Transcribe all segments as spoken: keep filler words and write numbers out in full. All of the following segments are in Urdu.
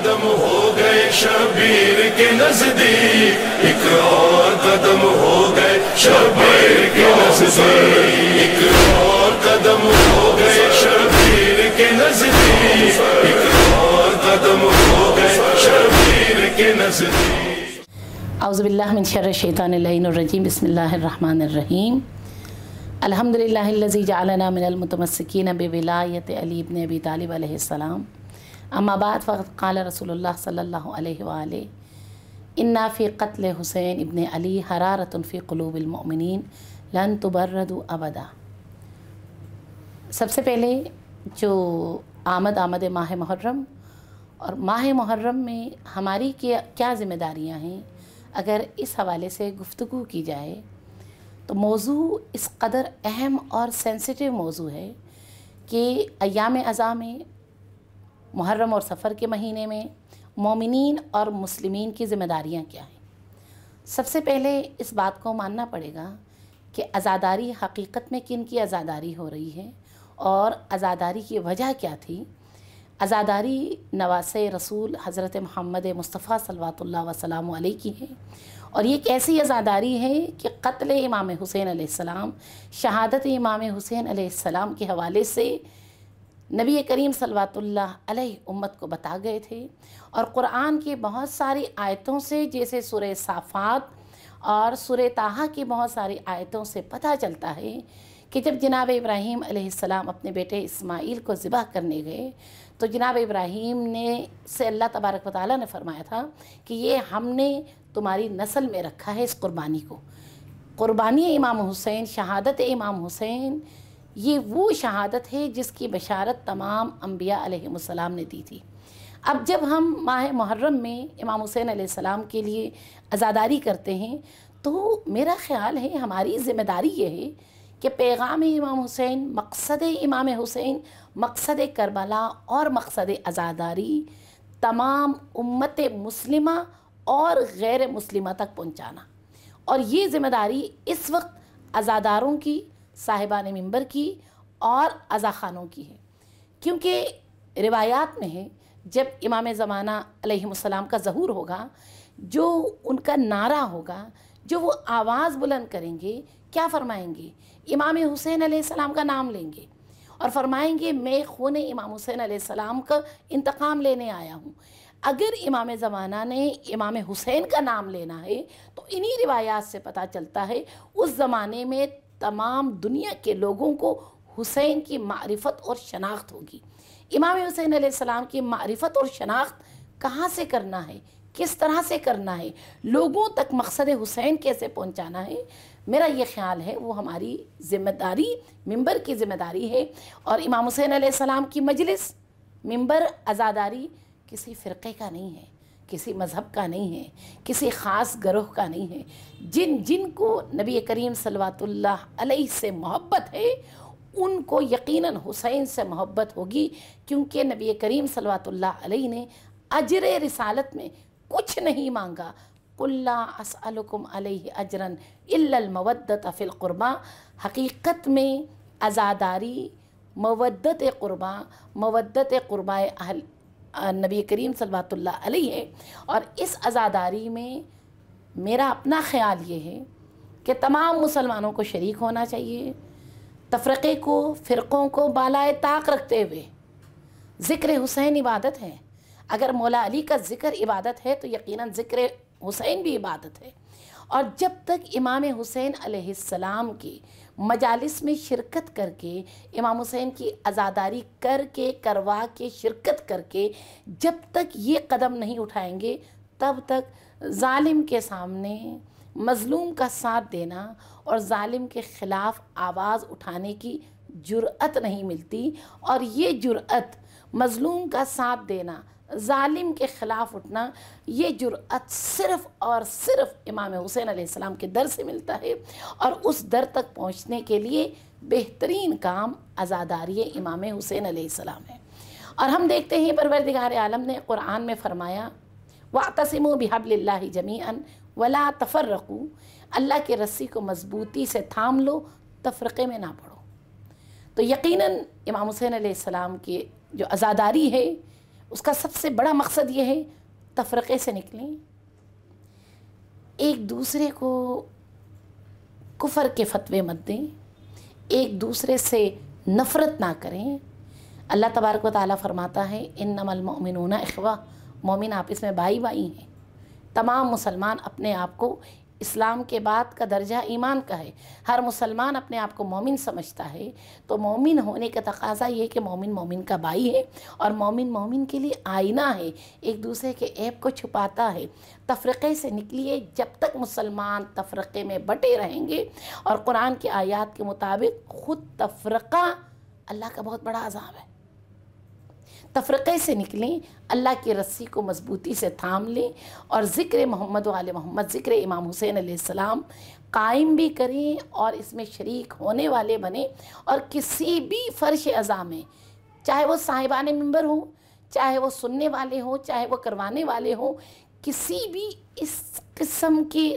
قدم ہو گئے شبیر کے نزدیک، ایک اور قدم ہو گئے شبیر کے نزدیک، ایک اور قدم ہو گئے شبیر کے نزدیک، ایک اور قدم ہو گئے شبیر کے نزدیک۔ اعوذ باللہ من شر الشیطان اللعین الرجیم، بسم اللہ الرحمن الرحیم۔ الحمدللہ الذی جعلنا من المتمسکین بولایت علی ابن ابی طالب علیہ السلام، اما بعد فقد قال رسول اللہ صلی اللہ علیہ وآلہ انا فی قتل حسین ابن علی حرارۃ فی قلوب المؤمنین لن تبردوا ابدا۔ سب سے پہلے جو آمد آمد ماہ محرم اور ماہ محرم میں ہماری کیا ذمہ داریاں ہیں، اگر اس حوالے سے گفتگو کی جائے تو موضوع اس قدر اہم اور سینسیٹیو موضوع ہے کہ ایام اضحیٰ میں، محرم اور صفر کے مہینے میں مومنین اور مسلمین کی ذمہ داریاں کیا ہیں۔ سب سے پہلے اس بات کو ماننا پڑے گا کہ عزاداری حقیقت میں کن کی عزاداری ہو رہی ہے اور عزاداری کی وجہ کیا تھی۔ عزاداری نواسۂ رسول حضرت محمد مصطفیٰ صلوات اللہ وسلام علیہ کی ہے، اور یہ ایک ایسی عزاداری ہے کہ قتل امام حسین علیہ السلام، شہادت امام حسین علیہ السلام کے حوالے سے نبی کریم صلوات اللہ علیہ امت کو بتا گئے تھے، اور قرآن کی بہت ساری آیتوں سے، جیسے سورہ صافات اور سورہ طٰہٰ کی بہت ساری آیتوں سے پتہ چلتا ہے کہ جب جناب ابراہیم علیہ السلام اپنے بیٹے اسماعیل کو ذبح کرنے گئے تو جناب ابراہیم نے سے اللہ تبارک و تعالیٰ نے فرمایا تھا کہ یہ ہم نے تمہاری نسل میں رکھا ہے اس قربانی کو۔ قربانی امام حسین، شہادت امام حسین، یہ وہ شہادت ہے جس کی بشارت تمام انبیاء علیہ السلام نے دی تھی۔ اب جب ہم ماہ محرم میں امام حسین علیہ السلام کے لیے عزاداری کرتے ہیں تو میرا خیال ہے ہماری ذمہ داری یہ ہے کہ پیغام امام حسین، مقصد امام حسین، مقصد کربلا اور مقصد عزاداری تمام امت مسلمہ اور غیر مسلمہ تک پہنچانا، اور یہ ذمہ داری اس وقت عزاداروں کی، صاحبان منبر کی اور عزا خانوں کی ہے، کیونکہ روایات میں ہے جب امام زمانہ علیہ السلام کا ظہور ہوگا، جو ان کا نعرہ ہوگا، جو وہ آواز بلند کریں گے، کیا فرمائیں گے؟ امام حسین علیہ السلام کا نام لیں گے اور فرمائیں گے میں خون امام حسین علیہ السلام کا انتقام لینے آیا ہوں۔ اگر امام زمانہ نے امام حسین کا نام لینا ہے تو انہی روایات سے پتہ چلتا ہے اس زمانے میں تمام دنیا کے لوگوں کو حسین کی معرفت اور شناخت ہوگی۔ امام حسین علیہ السلام کی معرفت اور شناخت کہاں سے کرنا ہے، کس طرح سے کرنا ہے، لوگوں تک مقصد حسین کیسے پہنچانا ہے، میرا یہ خیال ہے وہ ہماری ذمہ داری، منبر کی ذمہ داری ہے۔ اور امام حسین علیہ السلام کی مجلس، منبر، عزاداری کسی فرقے کا نہیں ہے، کسی مذہب کا نہیں ہے، کسی خاص گروہ کا نہیں ہے۔ جن جن کو نبی کریم صلوات اللہ علیہ سے محبت ہے ان کو یقیناً حسین سے محبت ہوگی، کیونکہ نبی کریم صلوات اللہ علیہ نے اجر رسالت میں کچھ نہیں مانگا۔ قُلْ لَا أَسْأَلُكُمْ عَلَيْهِ أَجْرًا إِلَّا الْمَوَدَّةَ فِي الْقُرْبَى، حقیقت میں عزاداری مودت قربا، مودت قربا اہل نبی کریم صلوات اللہ علیہ ہے، اور اس عزاداری میں میرا اپنا خیال یہ ہے کہ تمام مسلمانوں کو شریک ہونا چاہیے، تفرقے کو، فرقوں کو بالائے طاق رکھتے ہوئے۔ ذکر حسین عبادت ہے، اگر مولا علی کا ذکر عبادت ہے تو یقیناً ذکر حسین بھی عبادت ہے، اور جب تک امام حسین علیہ السلام کی مجالس میں شرکت کر کے، امام حسین کی عزاداری کر کے، کروا کے، شرکت کر کے جب تک یہ قدم نہیں اٹھائیں گے، تب تک ظالم کے سامنے مظلوم کا ساتھ دینا اور ظالم کے خلاف آواز اٹھانے کی جرأت نہیں ملتی، اور یہ جرأت، مظلوم کا ساتھ دینا، ظالم کے خلاف اٹھنا، یہ جرأت صرف اور صرف امام حسین علیہ السلام کے در سے ملتا ہے، اور اس در تک پہنچنے کے لیے بہترین کام عزاداری امام حسین علیہ السلام ہے۔ اور ہم دیکھتے ہیں پروردگار عالم نے قرآن میں فرمایا وَاعْتَصِمُوا بِحَبْلِ اللَّهِ جَمِيعًا وَلَا تَفَرَّقُوا، اللہ کے رسی کو مضبوطی سے تھام لو، تفرقے میں نہ پڑو۔ تو یقیناً امام حسین علیہ السلام کی جو عزاداری ہے اس کا سب سے بڑا مقصد یہ ہے تفرقے سے نکلیں، ایک دوسرے کو کفر کے فتوے مت دیں، ایک دوسرے سے نفرت نہ کریں۔ اللہ تبارک و تعالیٰ فرماتا ہے انما المؤمنون اخوہ، مومن آپس میں بھائی بھائی ہیں۔ تمام مسلمان اپنے آپ کو اسلام کے بعد کا درجہ ایمان کا ہے، ہر مسلمان اپنے آپ کو مومن سمجھتا ہے، تو مومن ہونے کا تقاضا یہ کہ مومن مومن کا بھائی ہے، اور مومن مومن کے لیے آئینہ ہے، ایک دوسرے کے عیب کو چھپاتا ہے۔ تفرقے سے نکلیے، جب تک مسلمان تفرقے میں بٹے رہیں گے، اور قرآن کی آیات کے مطابق خود تفرقہ اللہ کا بہت بڑا عذاب ہے۔ تفرقے سے نکلیں، اللہ کی رسی کو مضبوطی سے تھام لیں، اور ذکر محمد و آل محمد، ذکر امام حسین علیہ السلام قائم بھی کریں اور اس میں شریک ہونے والے بنیں، اور کسی بھی فرش عزا میں، چاہے وہ صاحبان منبر ہوں، چاہے وہ سننے والے ہوں، چاہے وہ کروانے والے ہوں، کسی بھی اس قسم کی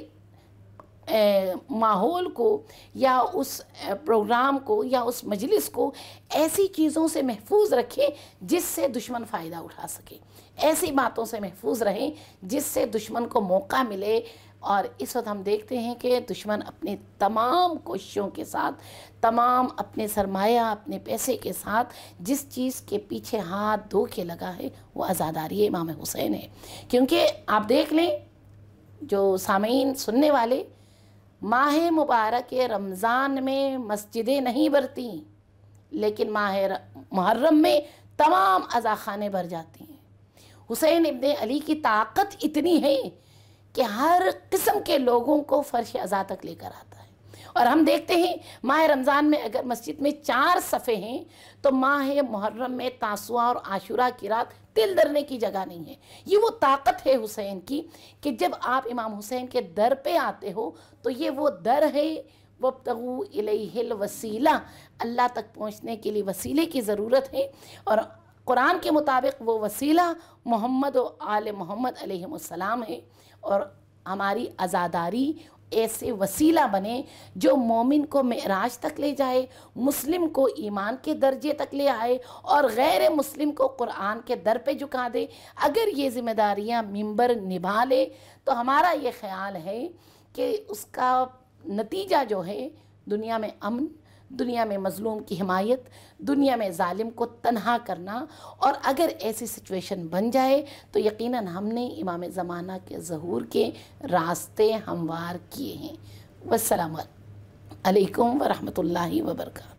ماحول کو یا اس پروگرام کو یا اس مجلس کو ایسی چیزوں سے محفوظ رکھیں جس سے دشمن فائدہ اٹھا سکے، ایسی باتوں سے محفوظ رہیں جس سے دشمن کو موقع ملے۔ اور اس وقت ہم دیکھتے ہیں کہ دشمن اپنے تمام کوششوں کے ساتھ، تمام اپنے سرمایہ، اپنے پیسے کے ساتھ جس چیز کے پیچھے ہاتھ دھو کے لگا ہے وہ عزاداری امام حسین ہے۔ کیونکہ آپ دیکھ لیں، جو سامعین سننے والے، ماہ مبارک رمضان میں مسجدیں نہیں بھرتی، لیکن ماہ محرم میں تمام عزاخانے بھر جاتی ہیں۔ حسین ابن علی کی طاقت اتنی ہے کہ ہر قسم کے لوگوں کو فرش عزا تک لے کر آتا ہے۔ اور ہم دیکھتے ہیں ماہ رمضان میں اگر مسجد میں چار صفحے ہیں تو ماہ محرم میں تاسوعہ اور عاشورہ کی رات دل دھرنے کی جگہ نہیں ہے۔ یہ وہ طاقت ہے حسین کی کہ جب آپ امام حسین کے در پہ آتے ہو تو یہ وہ در ہے، وَابْتَغُوا إِلَيْهِ الْوَسِيلَةَ، اللہ تک پہنچنے کے لیے وسیلے کی ضرورت ہے، اور قرآن کے مطابق وہ وسیلہ محمد و آل محمد علیہ السلام ہے۔ اور ہماری عزاداری ایسے وسیلہ بنے جو مومن کو معراج تک لے جائے، مسلم کو ایمان کے درجے تک لے آئے، اور غیر مسلم کو قرآن کے در پہ جھکا دے۔ اگر یہ ذمہ داریاں ممبر نبھا لے تو ہمارا یہ خیال ہے کہ اس کا نتیجہ جو ہے دنیا میں امن، دنیا میں مظلوم کی حمایت، دنیا میں ظالم کو تنہا کرنا۔ اور اگر ایسی سچویشن بن جائے تو یقیناً ہم نے امام زمانہ کے ظہور کے راستے ہموار کیے ہیں۔ والسلام علیکم ورحمۃ اللہ وبرکاتہ۔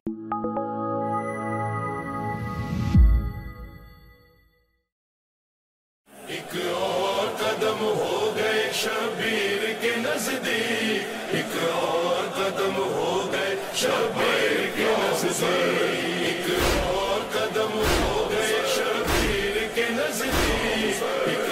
ایک اور قدم ہو گئے شبیر کے نزدیک، ایک اور قدم ہو گئے شبیر کے نزدیک، ایک اور قدم ہو گئے شبیر کے نزدیک، ایک